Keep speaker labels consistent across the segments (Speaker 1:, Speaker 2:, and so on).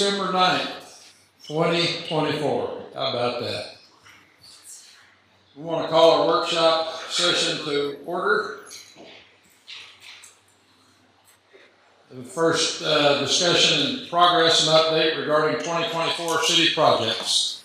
Speaker 1: December 9th, 2024. How about that? We want to call our workshop session to order. The first discussion and progress and update regarding 2024 city projects.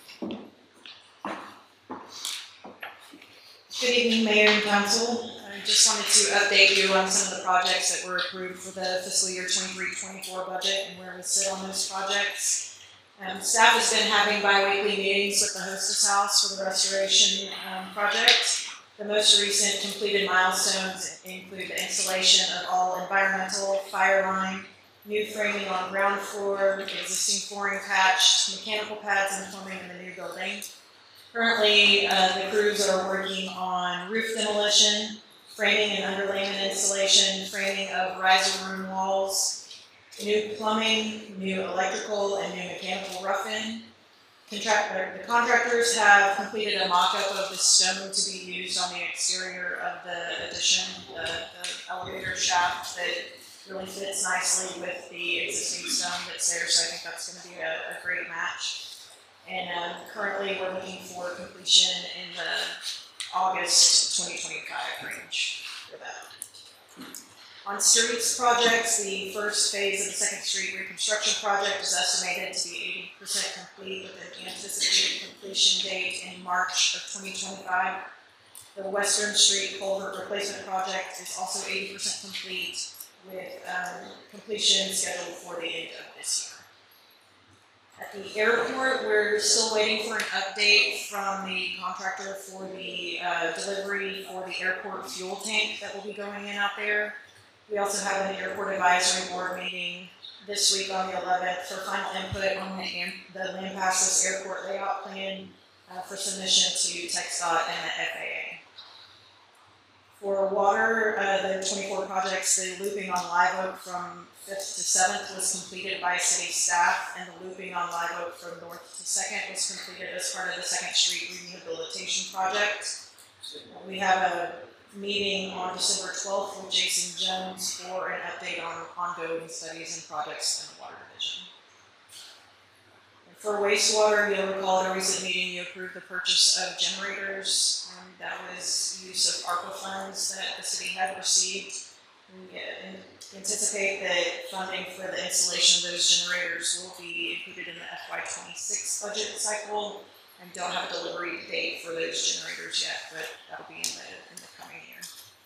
Speaker 2: Good evening, Mayor and Council. I just wanted to update you on some of the projects that were approved for the fiscal year 23-24 budget and where we sit on those projects. Staff has been having bi-weekly meetings with the Hostess House for the restoration project. The most recent completed milestones include the installation of all environmental, fire line, new framing on ground floor, existing flooring patched, mechanical pads and plumbing in the new building. Currently, the crews are working on roof demolition, framing and underlayment installation, framing of riser room walls, new plumbing, new electrical, and new mechanical rough-in. The contractors have completed a mock-up of the stone to be used on the exterior of the addition, the elevator shaft that really fits nicely with the existing stone that's there, so I think that's going to be a great match. And currently we're looking for completion in the August 2025 range for that. On streets projects, the first phase of the Second Street reconstruction project is estimated to be 80% complete with an anticipated completion date in March of 2025. The Western Street culvert replacement project is also 80% complete with completion scheduled for the end of this year. At the airport, we're still waiting for an update from the contractor for the delivery for the airport fuel tank that will be going in out there. We also have an airport advisory board meeting this week on the 11th for final input on the Lampasas airport layout plan for submission to TxDOT and the FAA. For water, the 24 projects, the looping on Live Oak from 5th to 7th was completed by city staff, and the looping on Live Oak from north to 2nd was completed as part of the 2nd Street rehabilitation project. We have a meeting on December 12th with Jason Jones for an update on ongoing studies and projects in the water division. And for wastewater, you'll recall at a recent meeting you approved the purchase of generators. That was use of ARPA funds that the city had received. We anticipate that funding for the installation of those generators will be included in the FY26 budget cycle, and don't have a delivery date for those generators yet, but that'll be in the coming year.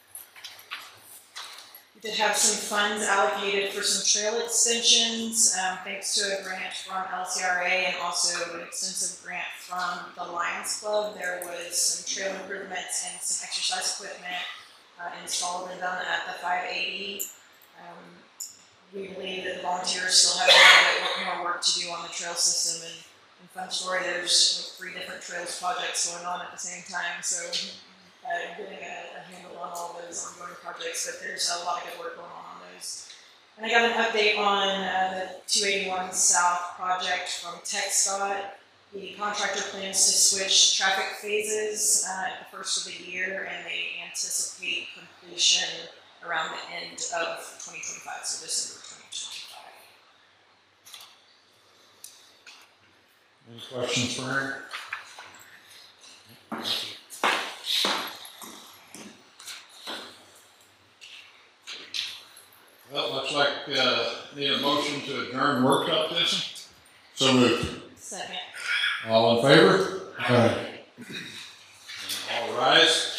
Speaker 2: We did have some funds allocated for some trail extensions, thanks to a grant from LCRA and also an extensive grant from the Lions Club. There was some trail improvements and some exercise equipment installed and done at the 580. We believe that the volunteers still have a little bit more work to do on the trail system, and fun story, there's like 3 different trails projects going on at the same time, so getting a handle on all those ongoing projects, but there's a lot of good work going on those. And I got an update on the 281 South project from TxDOT. The contractor plans to switch traffic phases at the first of the year, and they anticipate completion around the end of 2025, so December 2025.
Speaker 1: Any questions for her? Well, looks like need a motion to adjourn workshop session. So moved.
Speaker 2: Second.
Speaker 1: All in favor? Aye. All rise.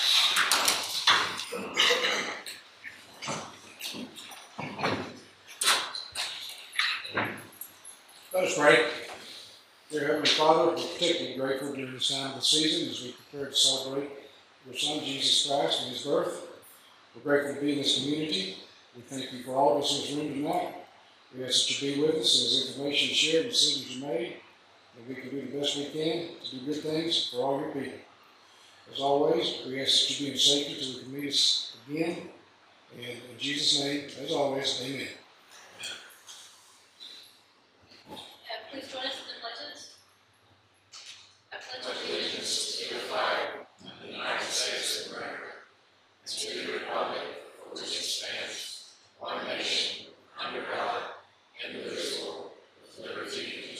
Speaker 1: Let us pray. Dear Heavenly Father, we're particularly grateful during this time of the season as we prepare to celebrate your Son, Jesus Christ, and his birth. We're grateful to be in this community. We thank you for all of us in this room tonight. We ask that you be with us as information is shared and decisions are made, that we can do the best we can to do good things for all your people. As always, we ask that you be in safety till we can meet us again. And in Jesus' name, as always, amen.
Speaker 3: Please join us in the pledges. I pledge allegiance to your flag of the United States of America and to the republic for which it stands, one nation, under God, indivisible, with liberty and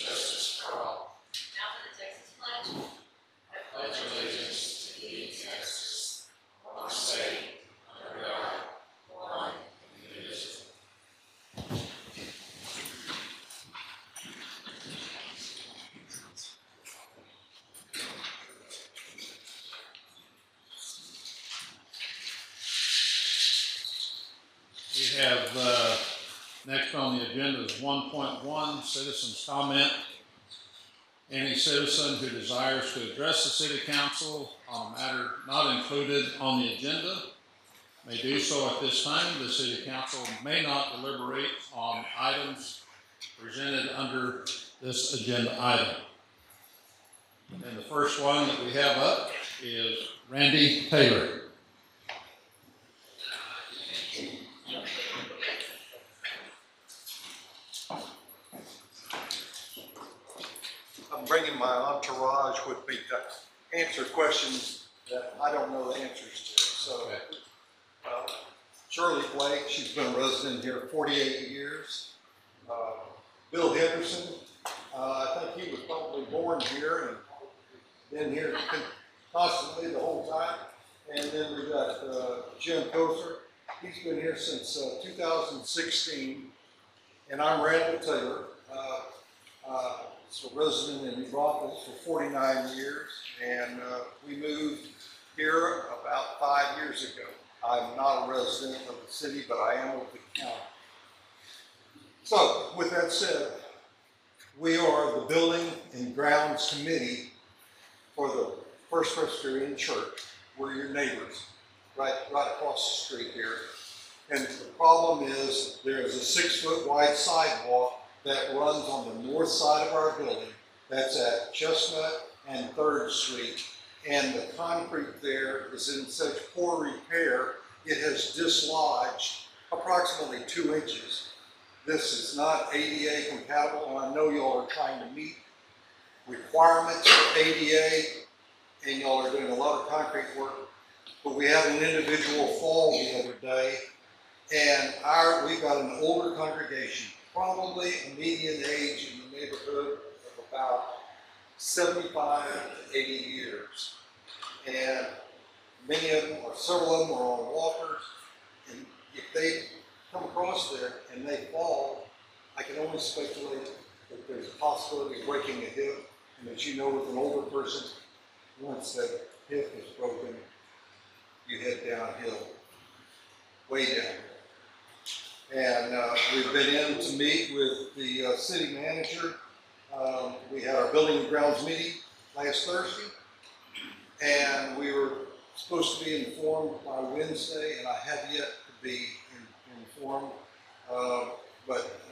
Speaker 4: have, next on the agenda is 1.1, citizens comment. Any citizen who desires to address the city council on a matter not included on the agenda may do so at this time. The city council may not deliberate on items presented under this agenda item. And the first one that we have up is Randy Taylor.
Speaker 5: I'm bringing my entourage with me to answer questions that I don't know the answers to. So, Shirley Blake, she's been a resident here 48 years. Bill Henderson, I think he was probably born here and been here constantly the whole time. And then we got Jim Koser. He's been here since 2016. And I'm Randall Taylor. So resident in New Braunfels for 49 years, and we moved here about 5 years ago. I'm not a resident of the city, but I am of the county. So, with that said, we are the Building and Grounds Committee for the First Presbyterian Church. We're your neighbors, right across the street here. And the problem is there's a 6-foot wide sidewalk that runs on the north side of our building. That's at Chestnut and 3rd Street. And the concrete there is in such poor repair, it has dislodged approximately 2 inches. This is not ADA compatible, and I know y'all are trying to meet requirements for ADA, and y'all are doing a lot of concrete work. But we had an individual fall the other day, and we've got an older congregation, probably a median age in the neighborhood of about 75 to 80 years. And many of them, or several of them, are on walkers. And if they come across there and they fall, I can only speculate that there's a possibility of breaking a hip. And as you know, with an older person, once that hip is broken, you head downhill, way down. And we've been in to meet with the city manager. We had our building and grounds meeting last Thursday, and we were supposed to be informed by Wednesday, and I have yet to be informed. But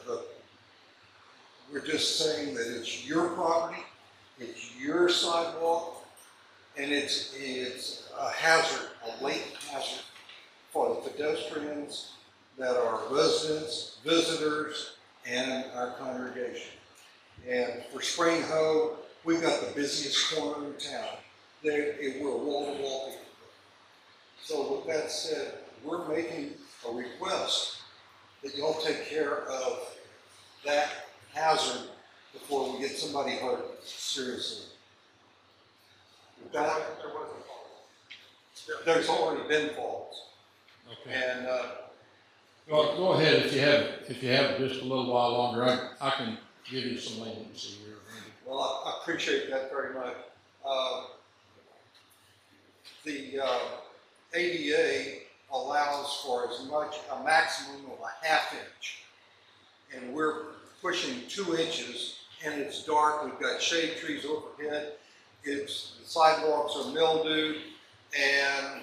Speaker 5: we're just saying that it's your property, it's your sidewalk, and it's a hazard, a latent hazard for the pedestrians that are residents, visitors, and our congregation. And for Spring Hoe, we've got the busiest corner in town. We're wall-to-wall people. So with that said, we're making a request that y'all take care of that hazard before we get somebody hurt seriously. With that, there's already been falls.
Speaker 4: Okay.
Speaker 5: And
Speaker 4: Well, go ahead if you have just a little while longer. I can give you some leniency here, Randy.
Speaker 5: well, I appreciate that very much. The ADA allows for as much, a maximum of a ½ inch. And we're pushing 2 inches, and it's dark. We've got shade trees overhead. The sidewalks are mildewed, and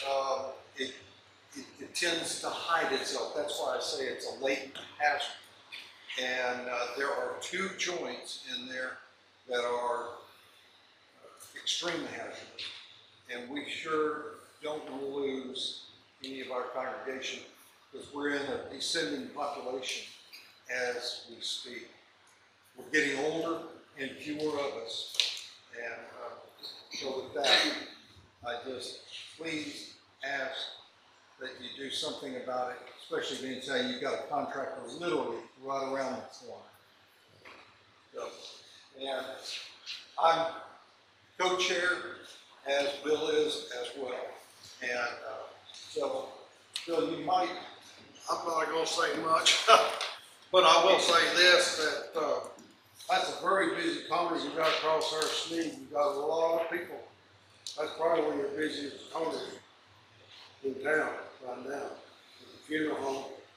Speaker 5: it tends to hide itself. That's why I say it's a latent hazard. And there are 2 joints in there that are extremely hazardous. And we sure don't want to lose any of our congregation because we're in a descending population as we speak. We're getting older and fewer of us. And so with that, I just please ask that you do something about it, especially being saying you've got a contractor literally right around the corner. So, and I'm co-chair, as Bill is as well. And so, Bill, you might.
Speaker 6: I'm not going to say much, but I will say this, that that's a very busy corner you got across our street. You got a lot of people. That's probably one of your busiest corners in town right now. The funeral home,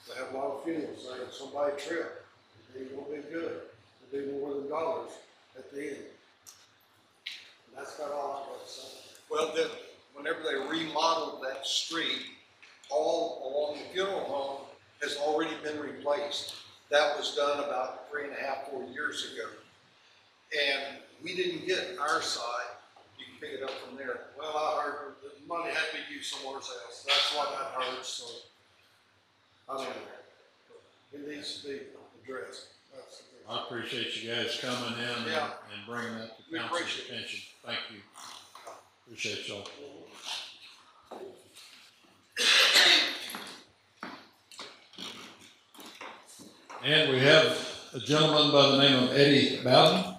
Speaker 6: They have a lot of funerals, they have somebody trip, it ain't gonna be good, it'll be more than dollars at the end. And that's about all I've got to say.
Speaker 5: Well, then, whenever they remodeled that street, all along the funeral home has already been replaced. That was done about 3.5, 4 years ago. And we didn't get our side. You can pick it up from there.
Speaker 6: Well, I heard that the money had to be used somewhere else, that's what I heard, so. I don't know. It needs to be addressed. That's the thing.
Speaker 4: I appreciate you guys coming in
Speaker 6: Yeah.
Speaker 4: and bringing that to
Speaker 5: We
Speaker 4: council's
Speaker 5: appreciate it.
Speaker 4: attention. Thank you. Appreciate y'all. And we have a gentleman by the name of Eddie Bowden.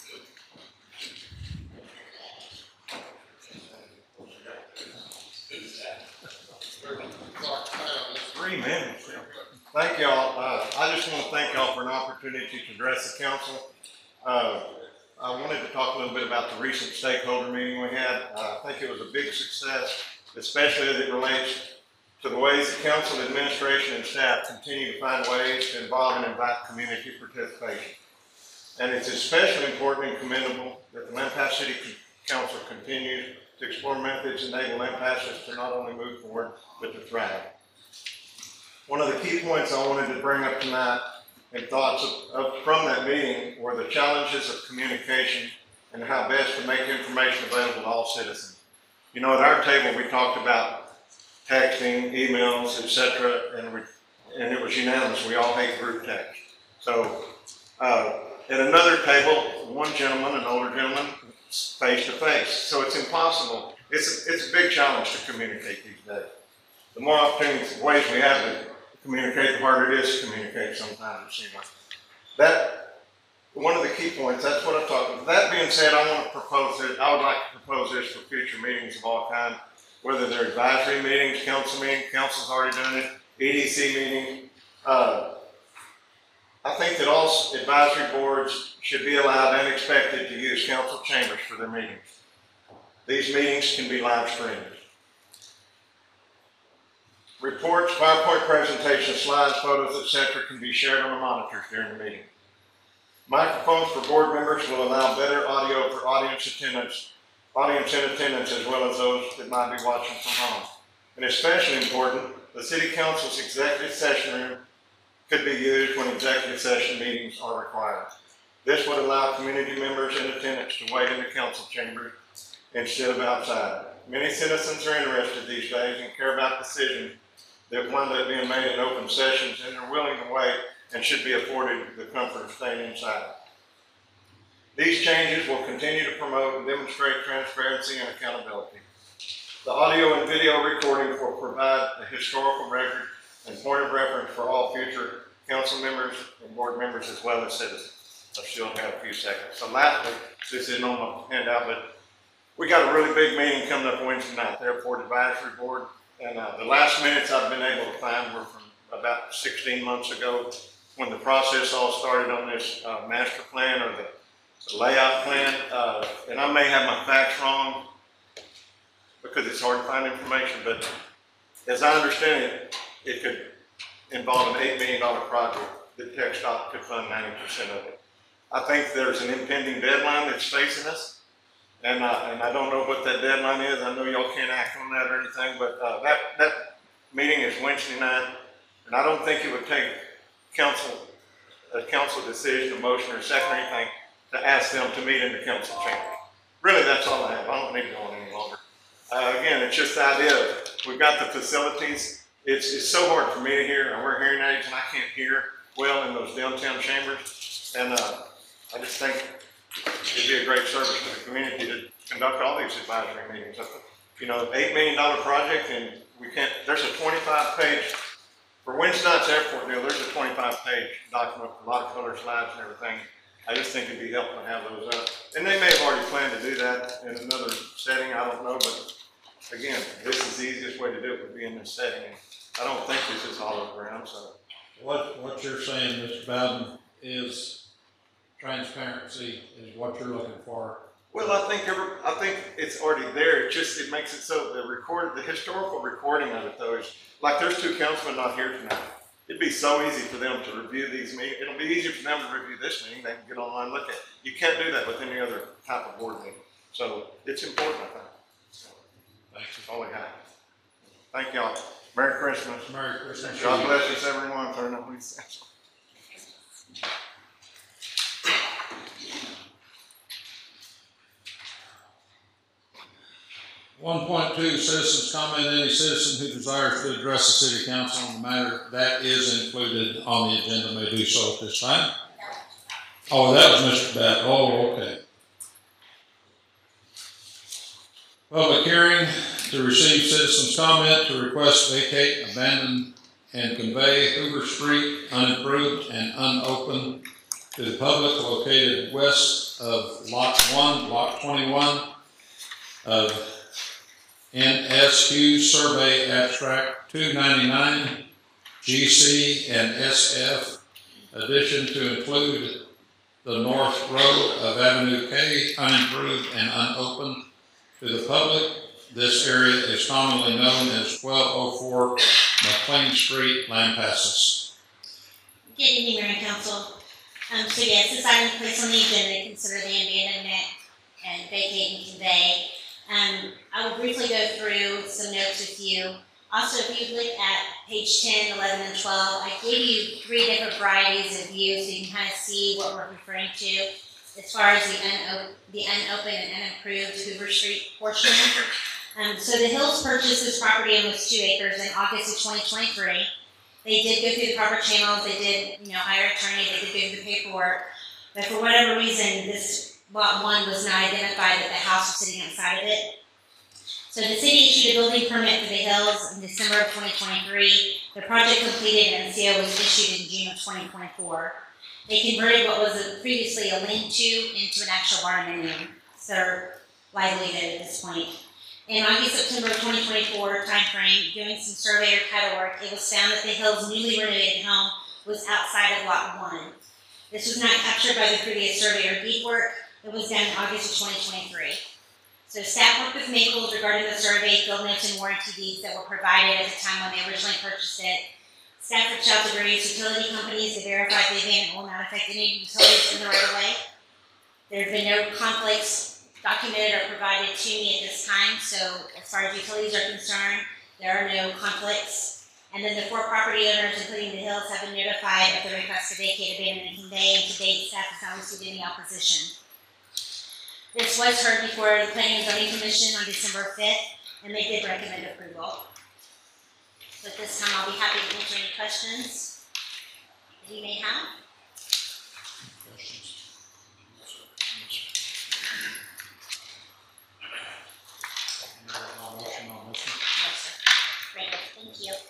Speaker 7: Amen. Thank y'all. I just want to thank y'all for an opportunity to address the council. I wanted to talk a little bit about the recent stakeholder meeting we had. I think it was a big success, especially as it relates to the ways the council, administration, and staff continue to find ways to involve and invite community participation. And it's especially important and commendable that the Lampasas City Council continues to explore methods that enable Lampasas to not only move forward, but to thrive. One of the key points I wanted to bring up tonight and thoughts from that meeting were the challenges of communication and how best to make information available to all citizens. You know, at our table, we talked about texting, emails, etc., and it was unanimous. We all hate group text. So at another table, one gentleman, an older gentleman, face to face. So it's impossible. It's a big challenge to communicate these days. The more opportunities, ways we have to communicate, the harder it is to communicate sometimes, it seems like. That, one of the key points, that's what I'm talking about. That being said, I want to propose this, I would like to propose this for future meetings of all kinds, whether they're advisory meetings, council's already done it, EDC meeting. I think that all advisory boards should be allowed and expected to use council chambers for their meetings. These meetings can be live streamed. Reports, PowerPoint presentations, slides, photos, etc. can be shared on the monitors during the meeting. Microphones for board members will allow better audio for audience in attendance, as well as those that might be watching from home. And especially important, the City Council's executive session room could be used when executive session meetings are required. This would allow community members in attendance to wait in the council chamber instead of outside. Many citizens are interested these days and care about decisions that wind up being made in open sessions, and are willing to wait and should be afforded the comfort of staying inside. These changes will continue to promote and demonstrate transparency and accountability. The audio and video recording will provide a historical record and point of reference for all future council members and board members, as well as citizens. I still have a few seconds. So lastly, this isn't on my handout, but we got a really big meeting coming up Wednesday night, the Airport Advisory Board. And the last minutes I've been able to find were from about 16 months ago, when the process all started on this master plan or the layout plan. And I may have my facts wrong because it's hard to find information, but as I understand it, it could involve an $8 million project that TxDOT could fund 90% of it. I think there's an impending deadline that's facing us. And I don't know what that deadline is. I know y'all can't act on that or anything, but that meeting is Wednesday night, and I don't think it would take a council decision, a motion, or a second or anything to ask them to meet in the council chamber. Really, that's all I have. I don't need to go on any longer. Again, it's just the idea of we've got the facilities. It's so hard for me to hear. I wear hearing aids, and I can't hear well in those downtown chambers. And I just think it'd be a great service to the community to conduct all these advisory meetings. You know, $8 million project, and we can't, there's a 25-page, for Wednesday night's airport deal, there's a 25-page document with a lot of color slides and everything. I just think it'd be helpful to have those up. And they may have already planned to do that in another setting, I don't know, but again, this is the easiest way to do it, would be in this setting. And I don't think this is hollow ground, so.
Speaker 4: What you're saying, Mr. Bowden, is transparency is what you're looking for.
Speaker 7: Well, I think it's already there. It makes it so the historical recording of it though is like there's two councilmen not here tonight. It'd be so easy for them to review these meetings. It'll be easier for them to review this meeting. They can get online and look at it. You can't do that with any other type of board meeting. So it's important, I think. So, that's all I got. Thank y'all. Merry Christmas.
Speaker 4: Merry Christmas.
Speaker 7: God bless us, everyone. Turn up these.
Speaker 4: 1.2, citizens comment. Any citizen who desires to address the city council on the matter that is included on the agenda may do so at this time. Oh, that was Mr. Bat. Oh, okay. Public hearing to receive citizens' comment to request vacate, abandon, and convey Hoover Street unimproved and unopened to the public located west of Lot 1, Block 21 of NSQ Survey Abstract 299, GC and SF, addition to include the north road of Avenue K, unimproved and unopened to the public. This area is commonly known as 1204 McLean Street, Lampasas.
Speaker 8: Good evening, Mayor and Council. So yes, this item is placed on the agenda to consider the abandonment and vacate and convey. I will briefly go through some notes with you. Also, if you look at page 10, 11, and 12, I gave you 3 different varieties of views so you can kind of see what we're referring to as far as the unopened and unimproved Hoover Street portion. So the Hills purchased this property on almost 2 acres in August of 2023. They did go through the proper channels. They did, hire an attorney. They did go through the paperwork. But for whatever reason, this Lot 1 was not identified that the house was sitting outside of it. So the city issued a building permit for the Hills in December of 2023. The project completed and the CO was issued in June of 2024. They converted what was previously a lean-to into an actual barn-dominium. So they're livelihood at this point. In August, September 2024 timeframe, doing some survey or title work, it was found that the Hills' newly renovated home was outside of Lot 1. This was not captured by the previous survey or deed work. It was done in August of 2023. So staff worked with Maples regarding the survey, field notes, and warranty deeds that were provided at the time when they originally purchased it. Staff reached out to various utility companies to verify the abandonment will not affect any utilities in the right of way. There have been no conflicts documented or provided to me at this time, so as far as utilities are concerned, there are no conflicts. And then the 4 property owners, including the Hills, have been notified of the request to vacate, abandon, and convey, and to date, staff has not received any opposition. This was heard before the Planning and Zoning Commission on December 5th, and they did recommend approval. So at this time, I'll be happy to answer any questions that you may have. Yes, sir. Great, thank you.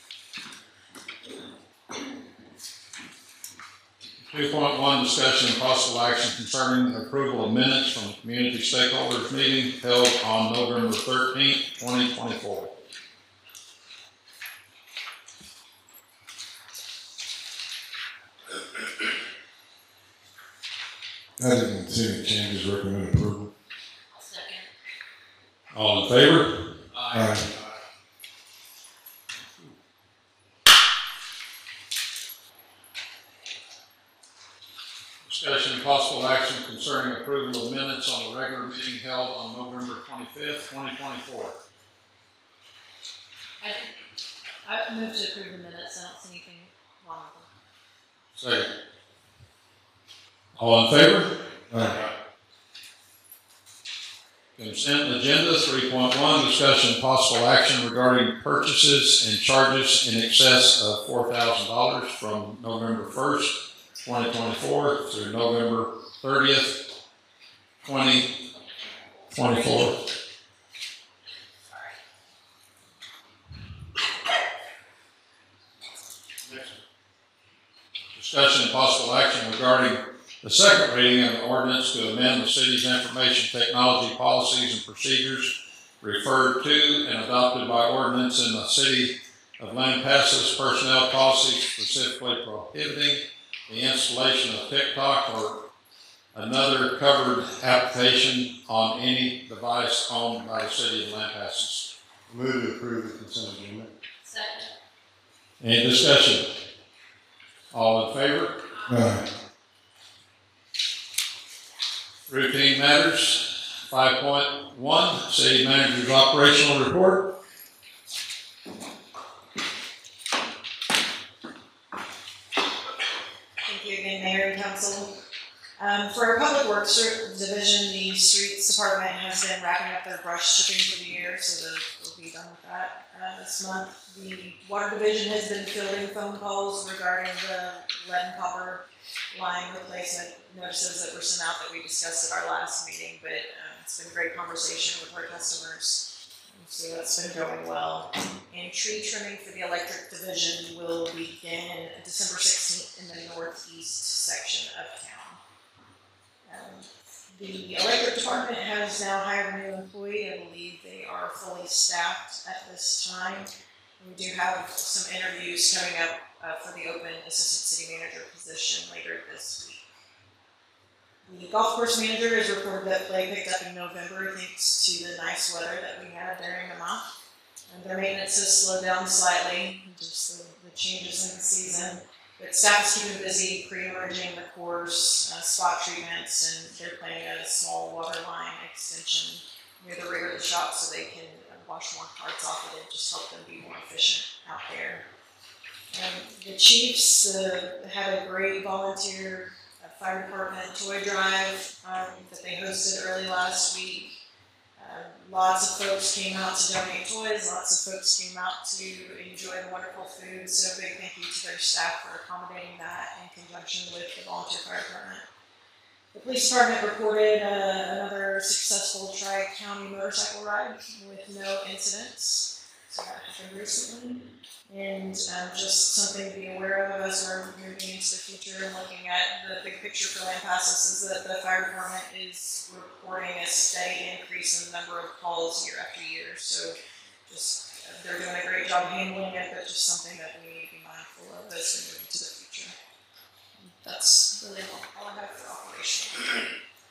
Speaker 4: 2.1, discussion and possible action concerning the approval of minutes from the community stakeholders meeting held on November 13th, 2024.
Speaker 9: I didn't see any changes, recommend approval.
Speaker 8: Second.
Speaker 4: All in favor?
Speaker 9: Aye.
Speaker 4: Discussion and possible action concerning approval of minutes on the regular meeting held on November 25th, 2024.
Speaker 2: I move to approve the minutes. I don't see anything wrong with them.
Speaker 4: Second. All in favor?
Speaker 9: Aye.
Speaker 4: Consent agenda 3.1, discussion and possible action regarding purchases and charges in excess of $4,000 from November 1st, 2024 through November 30th, 2024. Discussion and possible action regarding the second reading of the ordinance to amend the city's information technology policies and procedures referred to and adopted by ordinance in the city of Lampasas personnel policies specifically prohibiting the installation of TikTok or another covered application on any device owned by the city of Lampasas.
Speaker 9: Move to approve the consent agenda.
Speaker 8: Second.
Speaker 4: Any discussion? All in favor?
Speaker 9: Aye.
Speaker 4: Routine matters, 5.1, city manager's operational report.
Speaker 2: Thank you again, Mayor and Council. For our Public Works Division, the Streets Department has been wrapping up their brush stripping for the year, so they'll be done with that this month. The Water Division has been fielding phone calls regarding the lead and copper line replacement notices that were sent out that we discussed at our last meeting, but it's been a great conversation with our customers. So that's been going well. And tree trimming for the electric division will begin December 16th in the northeast section of town. The electric department has now hired a new employee. I believe they are fully staffed at this time. We do have some interviews coming up for the open assistant city manager position later this week. The golf course manager has reported that play picked up in November thanks to the nice weather that we had during the month. And their maintenance has slowed down slightly, just the changes in the season. But staff is keeping busy pre-emerging the course, spot treatments, and they're planning a small water line extension near the rear of the shop so they can wash more carts off of it, just help them be more efficient out there. The Chiefs had a great volunteer fire department toy drive that they hosted early last week. Lots of folks came out to donate toys, lots of folks came out to enjoy the wonderful food, so a big thank you to their staff for accommodating that in conjunction with the volunteer fire department. The police department reported another successful Tri-County motorcycle ride with no incidents, so that happened recently. And just something to be aware of as we're moving into the future and looking at the big picture for Lampasas is that the fire department is reporting a steady increase in the number of calls year after year. So just they're doing a great job handling it, but just something that we need to be mindful of as we move into the future. And that's really all I have for operational.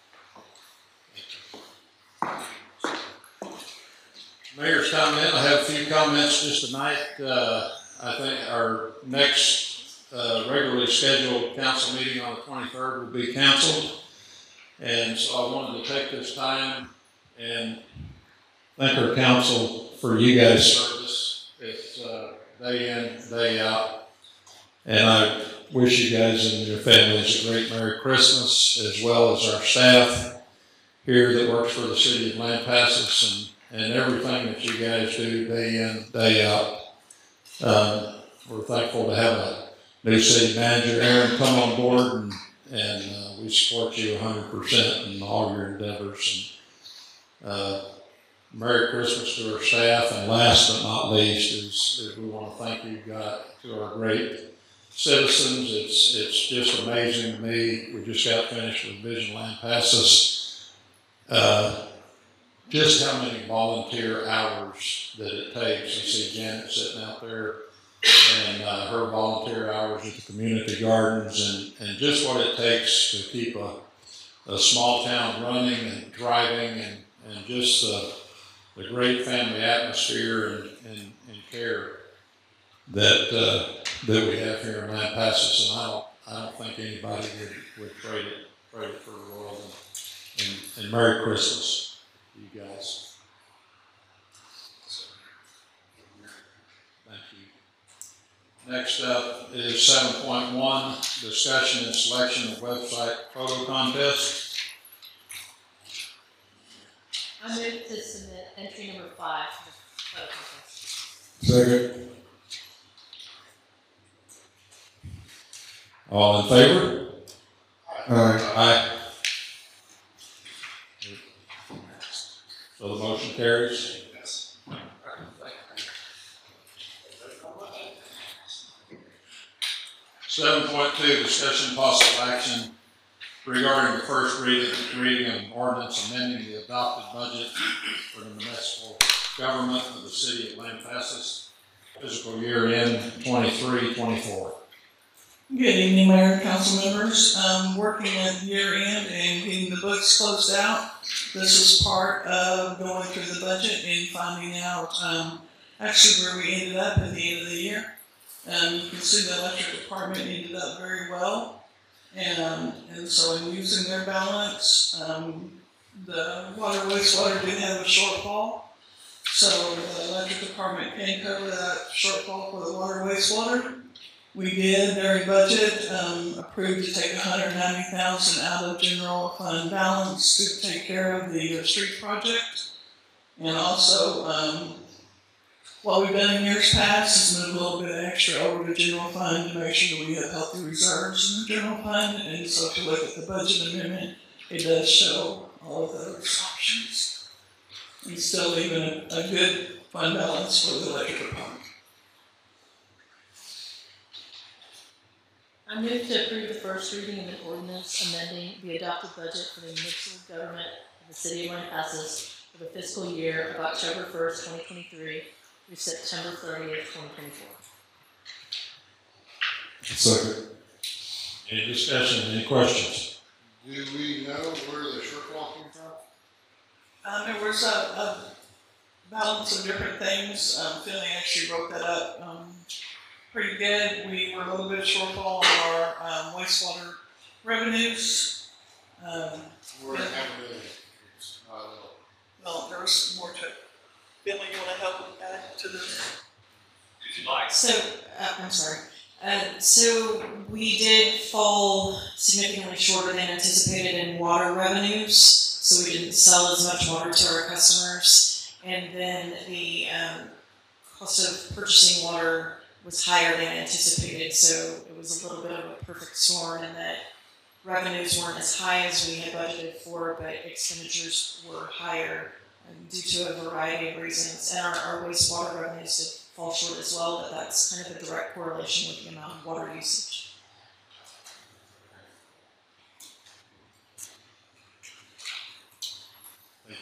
Speaker 4: Mayor's comment. I have a few comments just tonight. I think our next regularly scheduled council meeting on the 23rd will be canceled. And so I wanted to take this time and thank our council for you guys' service. It's day in, day out. And I wish you guys and your families a great Merry Christmas, as well as our staff here that works for the city of Lampasas and everything that you guys do day in, day out. We're thankful to have a new city manager, Aaron, come on board, and we support you 100% in all your endeavors. And Merry Christmas to our staff, and last but not least is we want to thank you, God, to our great citizens. It's just amazing to me. We just got finished with Vision Lampasas. Just how many volunteer hours that it takes. I see Janet sitting out there and her volunteer hours at the community gardens and just what it takes to keep a small town running and thriving and just the great family atmosphere and care that we have here in Lampasas. And I don't think anybody would trade it for the world. And Merry Christmas. You guys. Thank you. Next up is 7.1, discussion and selection of website photo contest.
Speaker 8: I move to submit entry number 5 for the photo contest.
Speaker 9: Second.
Speaker 4: All in favor?
Speaker 9: Aye.
Speaker 4: Aye. So the motion carries.
Speaker 6: Yes.
Speaker 4: 7.2, discussion possible action regarding the first reading of an ordinance amending the adopted budget for the municipal government of the city of Lampasas, fiscal year end 23-24.
Speaker 10: Good evening, Mayor and council members. Working at year end and getting the books closed out. This was part of going through the budget and finding out actually where we ended up at the end of the year. You can see the electric department ended up very well. And so in using their balance, the water wastewater did have a shortfall. So the electric department can cover that shortfall for the water wastewater. We did, during budget, approve to take $190,000 out of general fund balance to take care of the street project. And also, what we've done in years past is move a little bit extra over to general fund to make sure that we have healthy reserves in the general fund. And so if you look at the budget amendment, it does show all of those options. And still leaving a good fund balance for the electric department.
Speaker 11: I move to approve the first reading of an ordinance amending the adopted budget for the municipal government of the city of Lampasas for the fiscal year of October 1st, 2023 through September 30th, 2024.
Speaker 9: Second.
Speaker 4: Any discussion, any questions?
Speaker 1: Do we know where the shortfall came from?
Speaker 10: There was a balance of different things. Finley actually wrote that up pretty good. We were a little bit shortfall on our wastewater revenues.
Speaker 1: We're at $500,000. It's not a little.
Speaker 10: Well, there was more to it. Finley, you want to help add to this?
Speaker 3: If you'd like.
Speaker 2: So, I'm sorry. So we did fall significantly shorter than anticipated in water revenues. So we didn't sell as much water to our customers. And then the cost of purchasing water was higher than anticipated. So it was a little bit of a perfect storm in that revenues weren't as high as we had budgeted for, but expenditures were higher due to a variety of reasons. And our wastewater revenues did fall short as well, but that's kind of a direct correlation with the amount of water usage.
Speaker 4: Thank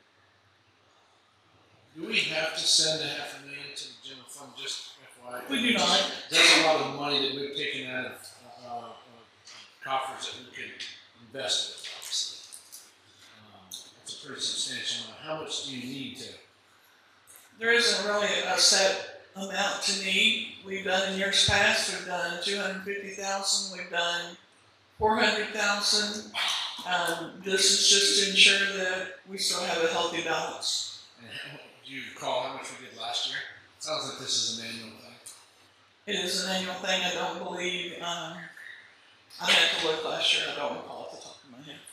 Speaker 4: you.
Speaker 1: Do we have to send $500,000 to the general fund just FYI?
Speaker 10: We do not.
Speaker 1: That's a lot of money that we've taken out of coffers that we could invest with, obviously. It's a pretty substantial amount. How much do you need to?
Speaker 10: There isn't really a set amount to need. We've done in years past, we've done $250,000, we've done $400,000. This is just to ensure that we still have a healthy balance.
Speaker 1: And do you recall how much we did last year? Sounds like this is an annual thing.
Speaker 10: It is an annual thing. I don't believe, I had to look last year. I don't recall off the top of my head.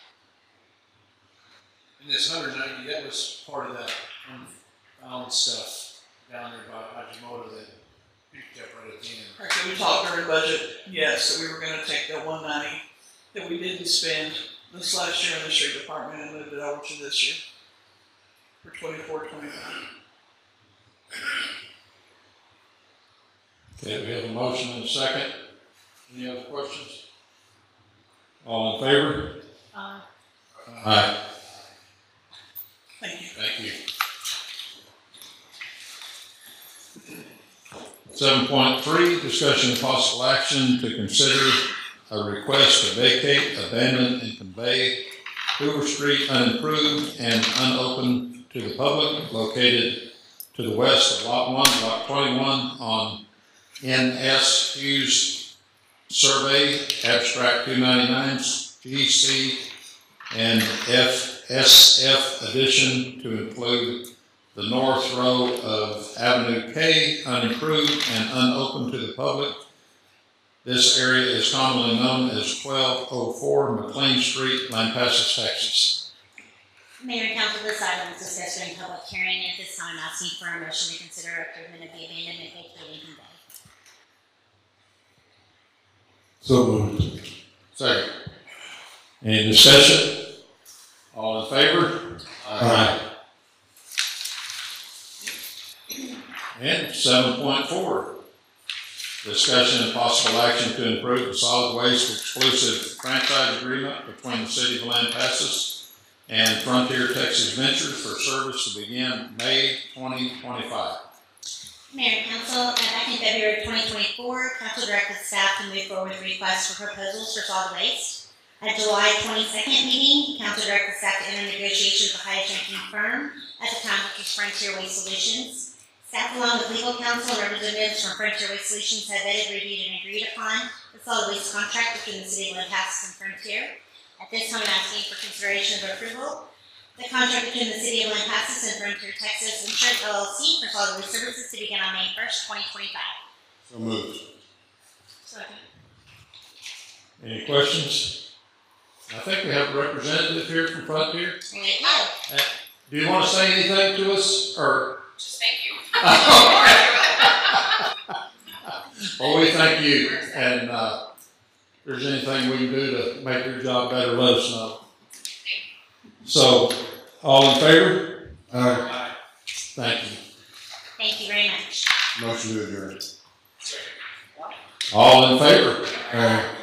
Speaker 1: And this 190, that was part of that unbalanced stuff down there by Hajimoto that picked up right at the end.
Speaker 10: Correct. We talked during budget, yes, that we were going to take the 190 that we didn't spend this last year in the street department and moved it over to this year for 24-25.
Speaker 4: Okay, we have a motion and a second. Any other questions? All in favor? Aye.
Speaker 10: Thank you.
Speaker 4: Thank you. 7.3, discussion of possible action to consider a request to vacate, abandon, and convey Hoover Street unimproved and unopened to the public, located to the west of Lot 1, Block 21 on N.S. Hughes Survey, Abstract 299, GC, and FSF addition to include the north row of Avenue K, unimproved and unopened to the public. This area is commonly known as 1204 McLean Street, Lampasas, Texas.
Speaker 8: Mayor and Council, this item was discussed during public hearing. At this time, asking for a motion to consider approval of the abandonment, vacating, and convey.
Speaker 9: So moved.
Speaker 4: Second. Any discussion? All in favor? Aye. And 7.4, discussion and possible action to improve the solid waste exclusive franchise agreement between the City of Lampasas and Frontier Texas Ventures for service to begin May 2025.
Speaker 8: Mayor and Council, back in February 2024, Council directed staff to move forward with requests for proposals for solid waste. At July 22nd meeting, Council directed staff to enter negotiations with the highest ranking firm at the time, which was Frontier Waste Solutions. Staff along with legal counsel and representatives from Frontier Waste Solutions have vetted, reviewed, and agreed upon the solid waste contract between the City of Lampasas and Frontier. At this time, I'm asking for consideration of approval. The contract between the City of Lampasas and Frontier Texas Insurance LLC for solid waste services to begin on May 1st, 2025.
Speaker 9: So moved.
Speaker 11: Second.
Speaker 4: Any questions? I think we have a representative here from Frontier.
Speaker 8: There you go.
Speaker 4: Do you want to say anything to us, or?
Speaker 3: Just thank you.
Speaker 4: Well, we thank you, and if there's anything we can do to make your job better, let us know. So, all in favor?
Speaker 9: Aye.
Speaker 4: Thank you.
Speaker 8: Thank you very much.
Speaker 9: Motion to adjourn.
Speaker 4: All in favor?
Speaker 9: Aye.